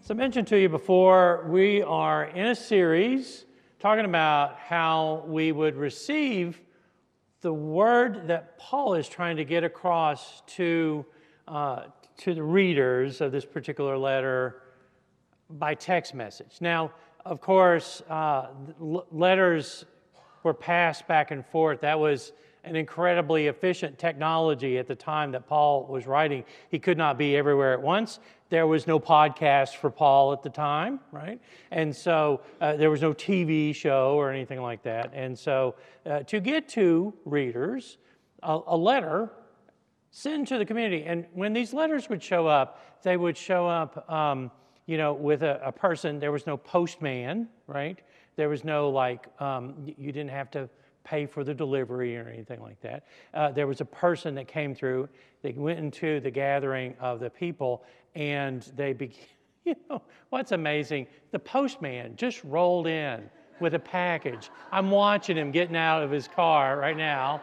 So I mentioned to you before, we are in a series talking about how we would receive the word that Paul is trying to get across to the readers of this particular letter by text message. Now, of course, letters were passed back and forth. That was an incredibly efficient technology at the time that Paul was writing. He could not be everywhere at once. There was no podcast for Paul at the time, right? And so there was no TV show or anything like that. And so to get to readers, a letter sent to the community. And when these letters would show up, they would show up, with a person. There was no postman, right? There was no you didn't have to pay for the delivery or anything like that. There was a person that came through. They went into the gathering of the people, and they began. What's amazing? The postman just rolled in with a package. I'm watching him getting out of his car right now.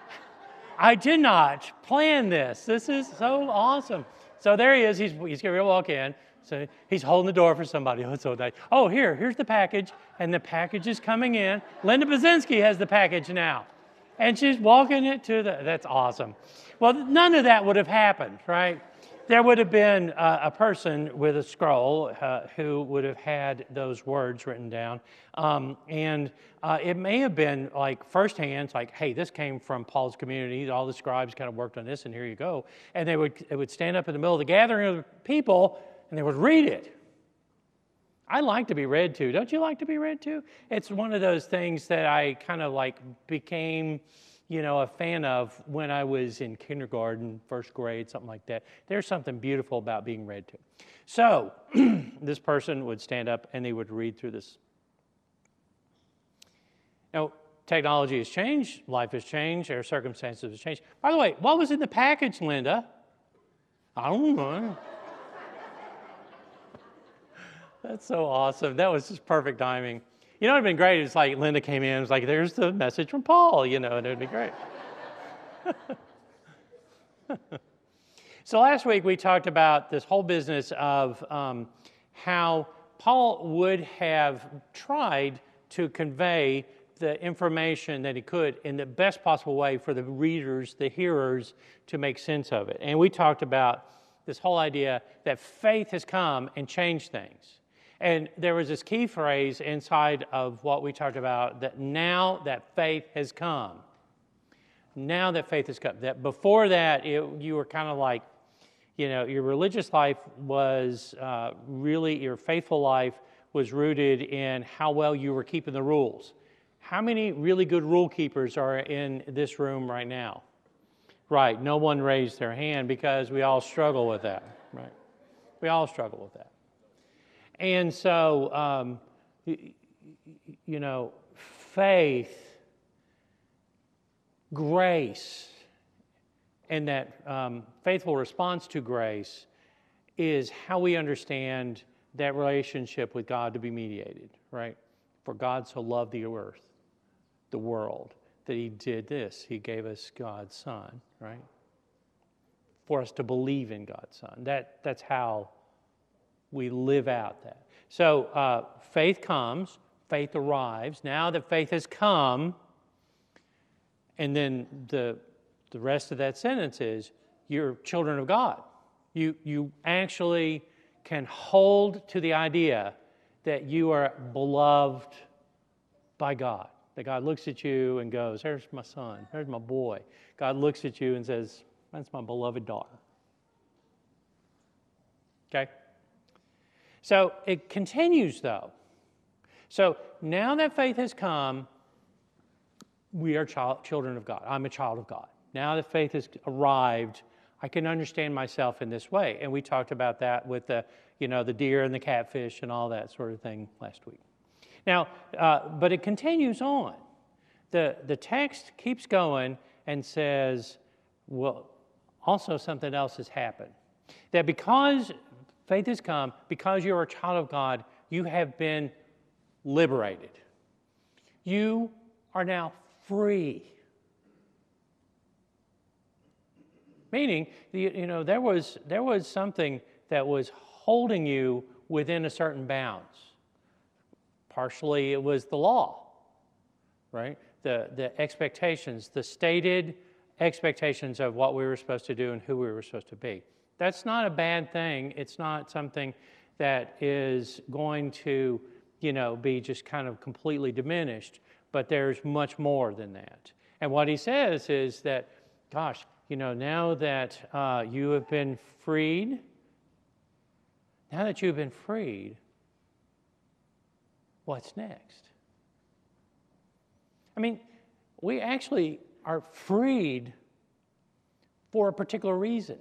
I did not plan this. This is so awesome. So there he is. He's going to walk in. So he's holding the door for somebody. Oh, so nice. Oh, here's the package, and the package is coming in. Linda Bazinski has the package now, and she's walking it to that's awesome. Well, none of that would have happened, right? There would have been a person with a scroll who would have had those words written down, and it may have been like firsthand, like, hey, this came from Paul's community. All the scribes kind of worked on this, and here you go. And they would stand up in the middle of the gathering of people, and they would read it. I like to be read to. Don't you like to be read to? It's one of those things that I kind of became, a fan of when I was in kindergarten, first grade, something like that. There's something beautiful about being read to. So this person would stand up and they would read through this. Now, technology has changed, life has changed, our circumstances have changed. By the way, what was in the package, Linda? I don't know. That's so awesome. That was just perfect timing. It would have been great. It's like Linda came in and was like, there's the message from Paul, and it would be great. So last week we talked about this whole business of how Paul would have tried to convey the information that he could in the best possible way for the readers, the hearers, to make sense of it. And we talked about this whole idea that faith has come and changed things. And there was this key phrase inside of what we talked about, that now that faith has come. Now that faith has come. That before that, you were kind of like, your religious life was really, your faithful life was rooted in how well you were keeping the rules. How many really good rule keepers are in this room right now? Right, no one raised their hand because we all struggle with that, right? We all struggle with that. And so, faith, grace, and that faithful response to grace is how we understand that relationship with God to be mediated, right? For God so loved the earth, the world, that he did this. He gave us God's Son, right? For us to believe in God's Son. That's how we live out that. So faith comes, faith arrives. Now that faith has come, and then the rest of that sentence is, you're children of God. You actually can hold to the idea that you are beloved by God. That God looks at you and goes, there's my son, there's my boy. God looks at you and says, that's my beloved daughter. Okay? So it continues, though. So now that faith has come, we are children of God. I'm a child of God. Now that faith has arrived, I can understand myself in this way. And we talked about that with the deer and the catfish and all that sort of thing last week. Now, but it continues on. The text keeps going and says, well, also something else has happened. That because faith has come, because you're a child of God, you have been liberated. You are now free. Meaning, there was something that was holding you within a certain bounds. Partially it was the law, right? The expectations, the stated expectations of what we were supposed to do and who we were supposed to be. That's not a bad thing. It's not something that is going to, be just kind of completely diminished, but there's much more than that. And what he says is that, gosh, now that you have been freed, what's next? I mean, we actually are freed for a particular reason.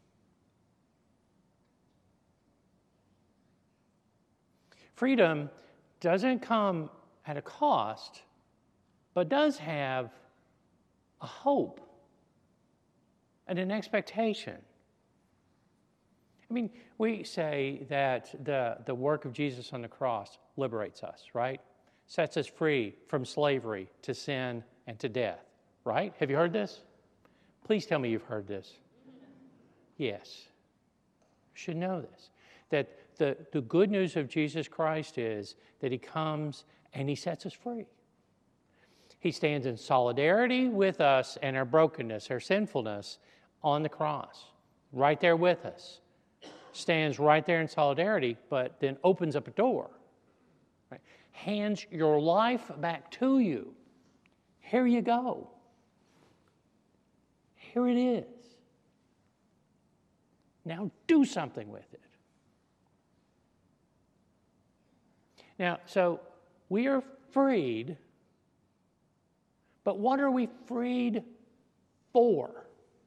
Freedom doesn't come at a cost, but does have a hope and an expectation. I mean, we say that the work of Jesus on the cross liberates us, right? Sets us free from slavery to sin and to death, right? Have you heard this? Please tell me you've heard this. Yes. You should know this. That the good news of Jesus Christ is that he comes and he sets us free. He stands in solidarity with us and our brokenness, our sinfulness on the cross, right there with us. Stands right there in solidarity, but then opens up a door. Right? Hands your life back to you. Here you go. Here it is. Now do something with it. Now, so we are freed, but what are we freed for?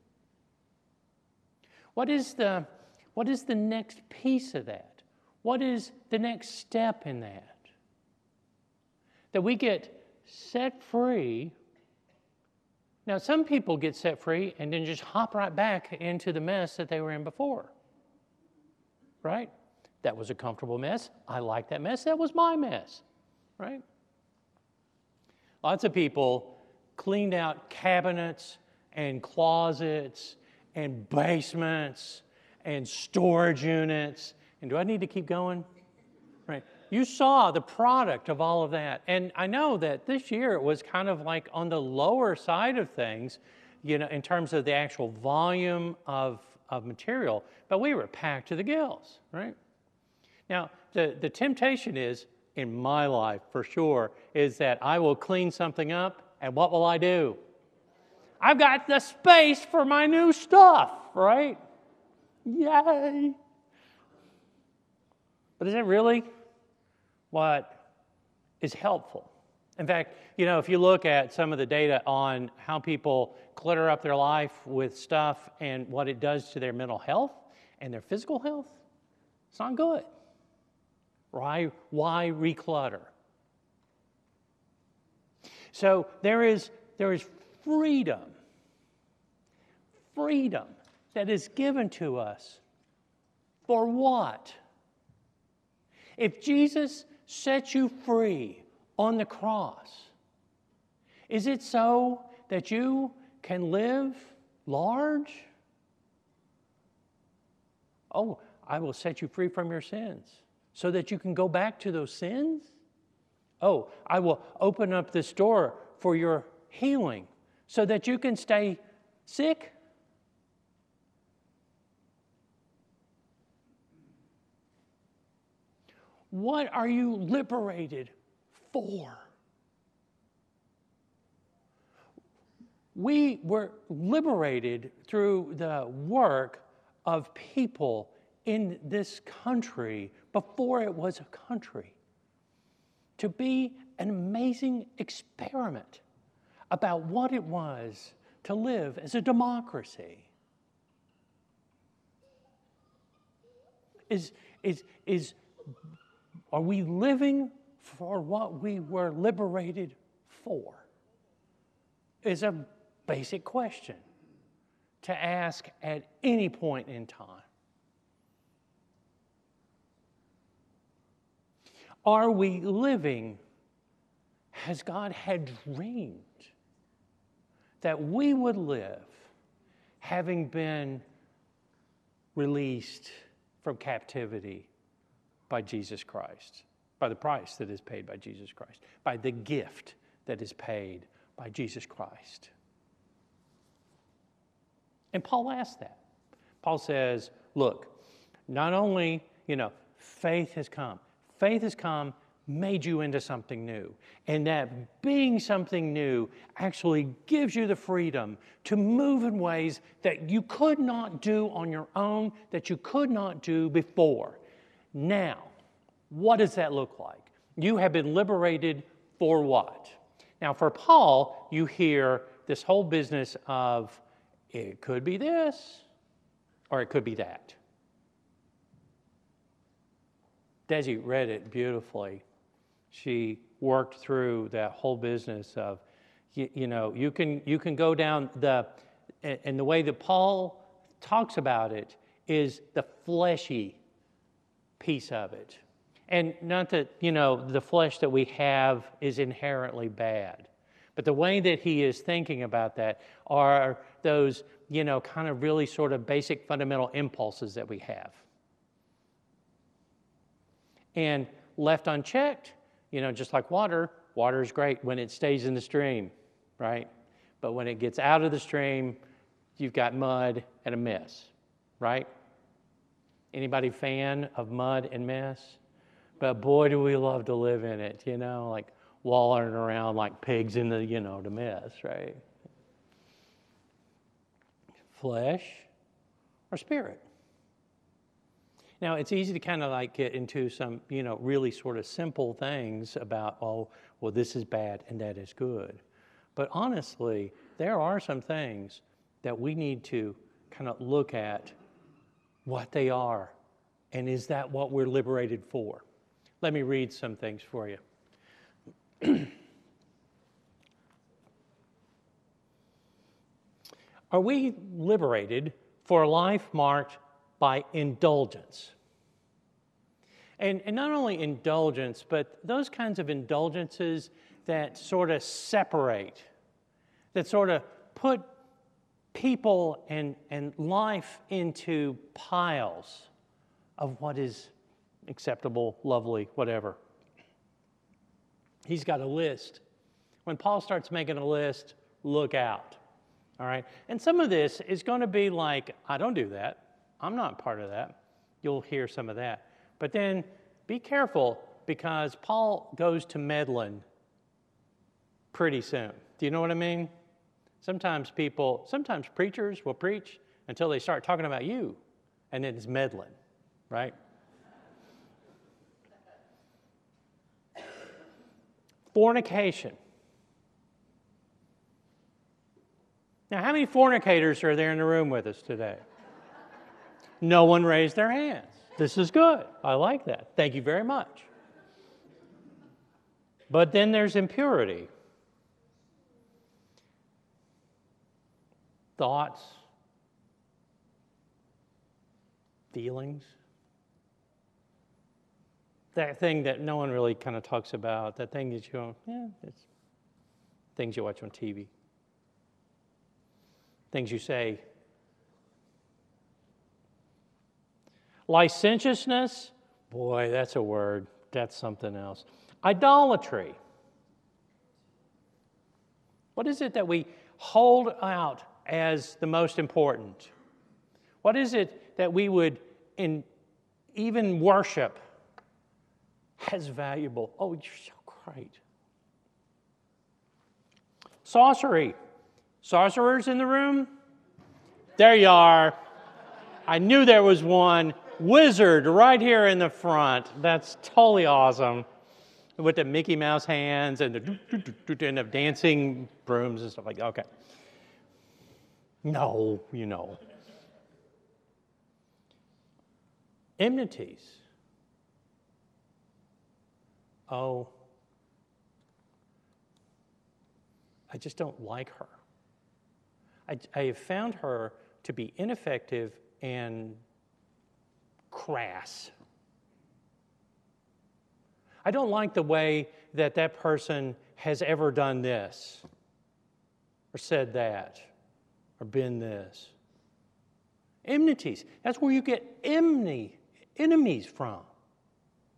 What is the next piece of that? What is the next step in that? That we get set free. Now, some people get set free and then just hop right back into the mess that they were in before. Right? That was a comfortable mess. I like that mess. That was my mess. Right? Lots of people cleaned out cabinets and closets and basements and storage units. And do I need to keep going? Right. You saw the product of all of that. And I know that this year it was kind of like on the lower side of things, in terms of the actual volume of material, but we were packed to the gills, right? Now, the temptation is, in my life for sure, is that I will clean something up, and what will I do? I've got the space for my new stuff, right? Yay! But is it really what is helpful? In fact, if you look at some of the data on how people clutter up their life with stuff and what it does to their mental health and their physical health, it's not good. Why reclutter? So there is freedom that is given to us. For what? If Jesus sets you free on the cross, is it so that you can live large? Oh, I will set you free from your sins so that you can go back to those sins? Oh, I will open up this door for your healing so that you can stay sick? What are you liberated for? We were liberated through the work of people in this country before it was a country to be an amazing experiment about what it was to live as a democracy. Are we living for what we were liberated for? Is a basic question to ask at any point in time. Are we living as God had dreamed that we would live, having been released from captivity by Jesus Christ, by the price that is paid by Jesus Christ, by the gift that is paid by Jesus Christ. And Paul asks that. Paul says, look, not only, faith has come. Faith has come, made you into something new. And that being something new actually gives you the freedom to move in ways that you could not do on your own, that you could not do before. Now, what does that look like? You have been liberated for what? Now, for Paul, you hear this whole business of it could be this or it could be that. Desi read it beautifully. She worked through that whole business of, you can go down and the way that Paul talks about it is the fleshy piece of it. And not that, the flesh that we have is inherently bad. But the way that he is thinking about that are those, kind of really sort of basic fundamental impulses that we have. And left unchecked, just like water is great when it stays in the stream, right? But when it gets out of the stream, you've got mud and a mess, right? Anybody fan of mud and mess? But boy, do we love to live in it, like wallowing around like pigs in the, the mess, right? Flesh or spirit? Now, it's easy to kind of like get into some, really sort of simple things about, this is bad and that is good. But honestly, there are some things that we need to kind of look at what they are. And is that what we're liberated for? Let me read some things for you. Are we liberated for a life marked by indulgence? And not only indulgence, but those kinds of indulgences that sort of separate, that sort of put people and life into piles of what is acceptable, lovely, whatever. He's got a list. When Paul starts making a list, look out. All right? And some of this is going to be like, I don't do that. I'm not part of that. You'll hear some of that. But then be careful because Paul goes to meddling pretty soon. Do you know what I mean? Sometimes preachers will preach until they start talking about you, and then it's meddling, right? Fornication. Now, how many fornicators are there in the room with us today? No one raised their hands. This is good. I like that. Thank you very much. But then there's impurity. Thoughts, feelings. That thing that no one really kind of talks about, that thing that you go, it's things you watch on TV. Things you say. Licentiousness, boy, that's a word. That's something else. Idolatry. What is it that we hold out as the most important? What is it that we would even worship as valuable? Oh, you're so great. Sorcery. Sorcerers in the room? There you are. I knew there was one. Wizard right here in the front. That's totally awesome. With the Mickey Mouse hands and the dancing brooms and stuff like that. Okay. No, Enmities. Oh, I just don't like her. I have found her to be ineffective and crass. I don't like the way that person has ever done this, or said that, or been this. Enmities. That's where you get enemies from.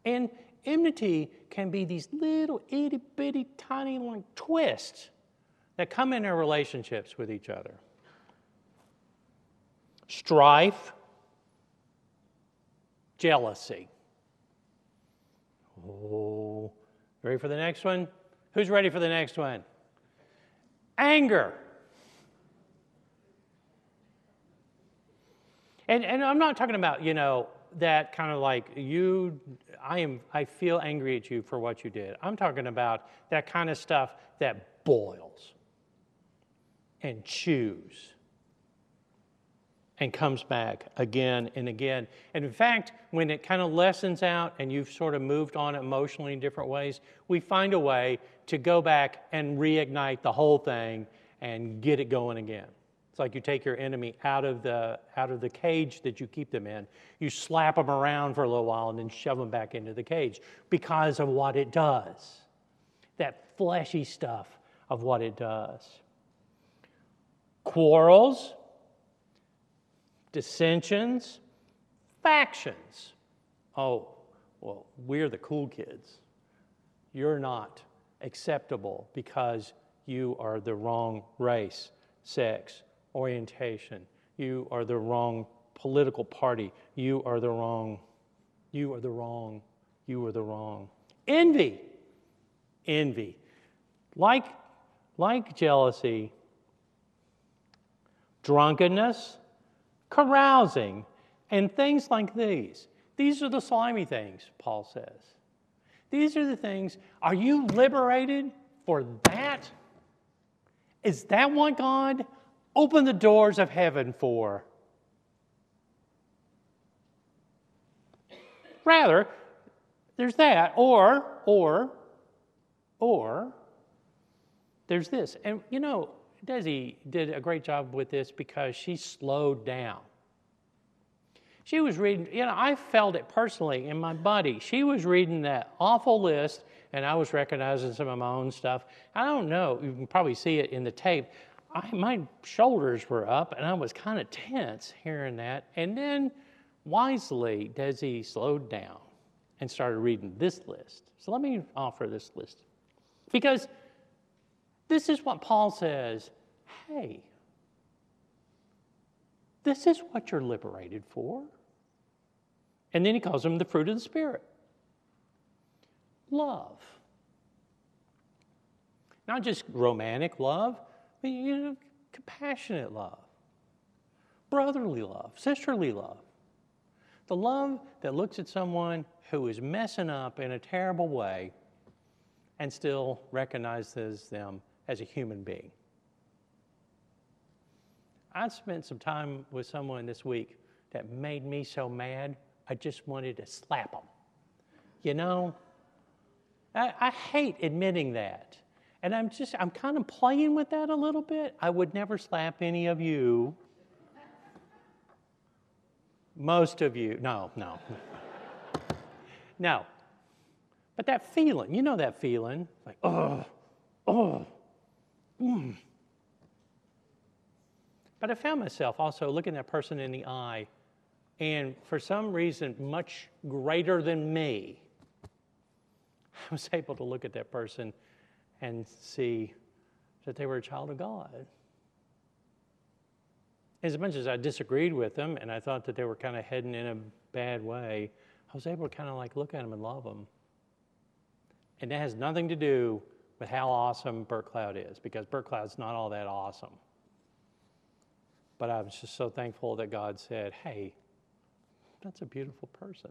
And enmity can be these little itty-bitty tiny like twists that come in our relationships with each other. Strife, jealousy. Oh, ready for the next one? Who's ready for the next one? Anger. And I'm not talking about, that kind of like I feel angry at you for what you did. I'm talking about that kind of stuff that boils and chews and comes back again and again. And in fact, when it kind of lessens out and you've sort of moved on emotionally in different ways, we find a way to go back and reignite the whole thing and get it going again. It's like you take your enemy out of the cage that you keep them in. You slap them around for a little while and then shove them back into the cage because of what it does. That fleshy stuff of what it does. Quarrels, dissensions, factions. Oh, well, we're the cool kids. You're not acceptable because you are the wrong race, sex, orientation. You are the wrong political party. You are the wrong. Envy. Like jealousy, drunkenness, carousing, and things like these. These are the slimy things, Paul says. These are the things. Are you liberated for that? Is that what God opened the doors of heaven for? Rather, there's that, or there's this. And Desi did a great job with this because she slowed down. She was reading, I felt it personally in my body. She was reading that awful list, and I was recognizing some of my own stuff. I don't know, you can probably see it in the tape. My shoulders were up, and I was kind of tense hearing that. And then, wisely, Desi slowed down and started reading this list. So let me offer this list. Because this is what Paul says, hey, this is what you're liberated for. And then he calls them the fruit of the Spirit. Love. Not just romantic love, but compassionate love. Brotherly love, sisterly love. The love that looks at someone who is messing up in a terrible way and still recognizes them as a human being. I spent some time with someone this week that made me so mad, I just wanted to slap them. I hate admitting that. And I'm kind of playing with that a little bit. I would never slap any of you. Most of you. No. No. But that feeling, that feeling, like, But I found myself also looking that person in the eye, and for some reason much greater than me, I was able to look at that person and see that they were a child of God. As much as I disagreed with them and I thought that they were kind of heading in a bad way, I was able to kind of like look at them and love them. And that has nothing to do with how awesome Bert Cloud is, because Bert Cloud's not all that awesome. But I was just so thankful that God said, hey, that's a beautiful person.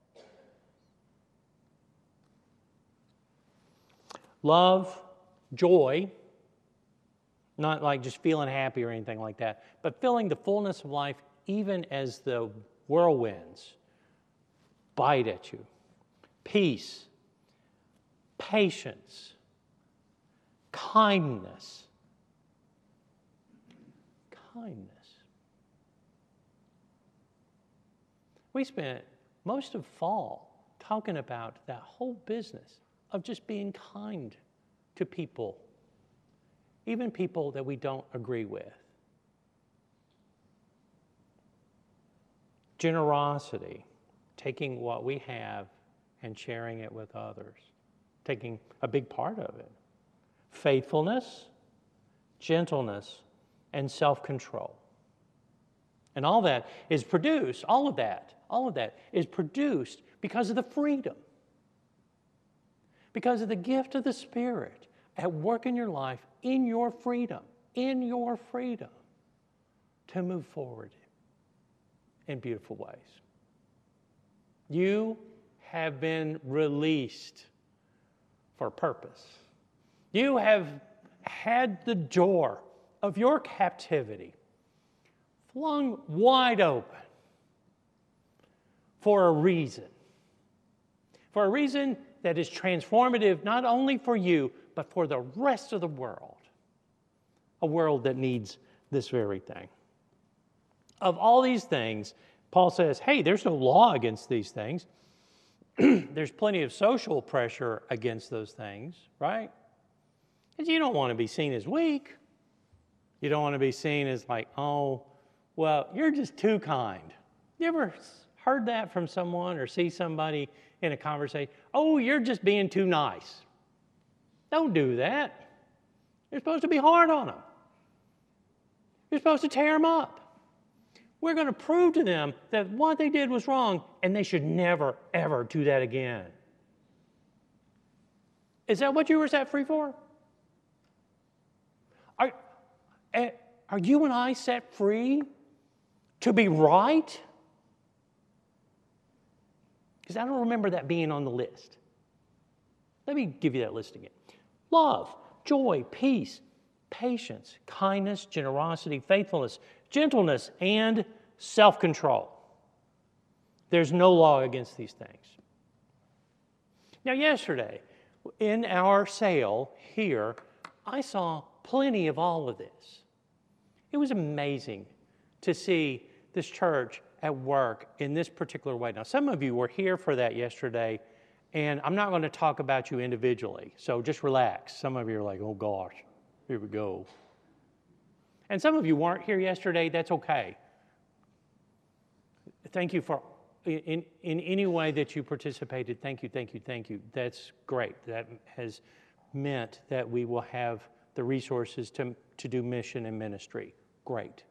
Love, joy, not like just feeling happy or anything like that, but feeling the fullness of life even as the whirlwinds bite at you. Peace, patience, kindness. We spent most of fall talking about that whole business of just being kind to people, even people that we don't agree with. Generosity, taking what we have and sharing it with others, taking a big part of it. Faithfulness, gentleness, and self-control. And all that is produced, all of that is produced because of the freedom, because of the gift of the Spirit at work in your life, in your freedom to move forward in beautiful ways. You have been released for purpose. You have had the door of your captivity flung wide open for a reason that is transformative not only for you, but for the rest of the world, a world that needs this very thing. Of all these things, Paul says, hey, there's no law against these things. There's plenty of social pressure against those things, right? Because you don't want to be seen as weak. You don't want to be seen as like, oh, well, you're just too kind. You ever heard that from someone or see somebody in a conversation? Oh, you're just being too nice. Don't do that. You're supposed to be hard on them. You're supposed to tear them up. We're going to prove to them that what they did was wrong and they should never, ever do that again. Is that what you were set free for? Are you and I set free to be right? Because I don't remember that being on the list. Let me give you that list again. Love, joy, peace, patience, kindness, generosity, faithfulness, gentleness, and self-control. There's no law against these things. Now, yesterday, in our sale here, I saw plenty of all of this. It was amazing to see this church at work in this particular way. Now, some of you were here for that yesterday, and I'm not going to talk about you individually, so just relax. Some of you are like, oh gosh, here we go. And some of you weren't here yesterday, that's okay. Thank you for, in any way that you participated, thank you. That's great. That has meant that we will have the resources to do mission and ministry. Great.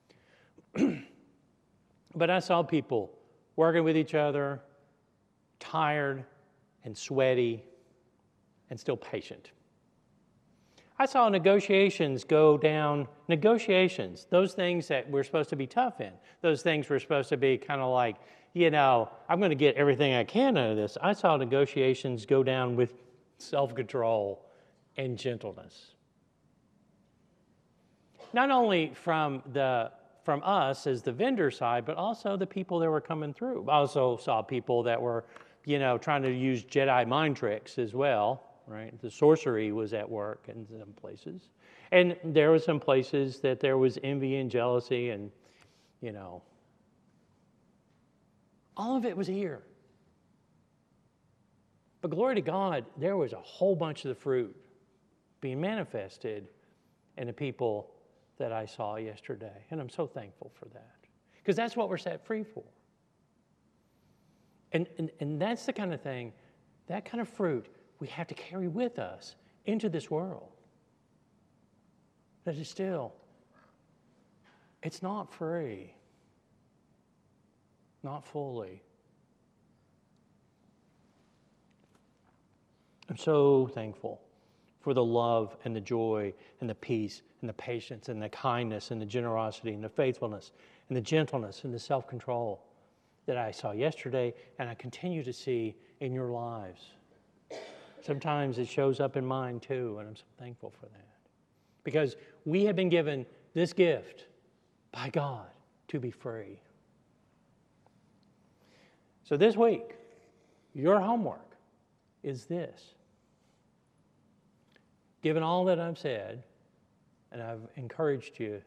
But I saw people working with each other, tired and sweaty, and still patient. I saw negotiations go down, those things that we're supposed to be tough in, those things we're supposed to be kind of like, I'm going to get everything I can out of this. I saw negotiations go down with self-control and gentleness. Not only from us as the vendor side, but also the people that were coming through. I also saw people that were, trying to use Jedi mind tricks as well, right? The sorcery was at work in some places. And there were some places that there was envy and jealousy and, all of it was here. But glory to God, there was a whole bunch of the fruit being manifested in the people that I saw yesterday. And I'm so thankful for that. Because that's what we're set free for. And that's the kind of thing, that kind of fruit we have to carry with us into this world. That is still, it's not free. Not fully. I'm so thankful for the love and the joy and the peace and the patience and the kindness and the generosity and the faithfulness and the gentleness and the self-control that I saw yesterday and I continue to see in your lives. Sometimes it shows up in mine too, and I'm so thankful for that. Because we have been given this gift by God to be free. So this week, your homework is this. Given all that I've said, and I've encouraged you,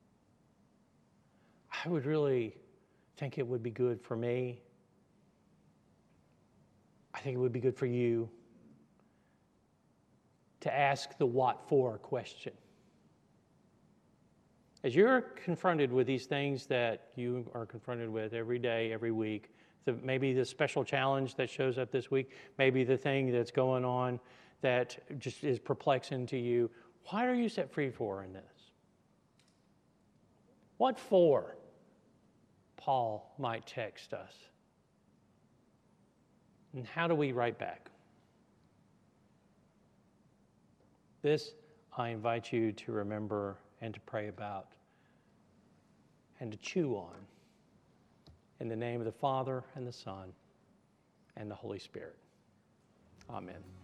I would really think it would be good for me. I think it would be good for you to ask the what for question. As you're confronted with these things that you are confronted with every day, every week, maybe the special challenge that shows up this week, maybe the thing that's going on that just is perplexing to you. What are you set free for in this? What for? Paul might text us. And how do we write back? This I invite you to remember and to pray about and to chew on. In the name of the Father, and the Son, and the Holy Spirit. Amen.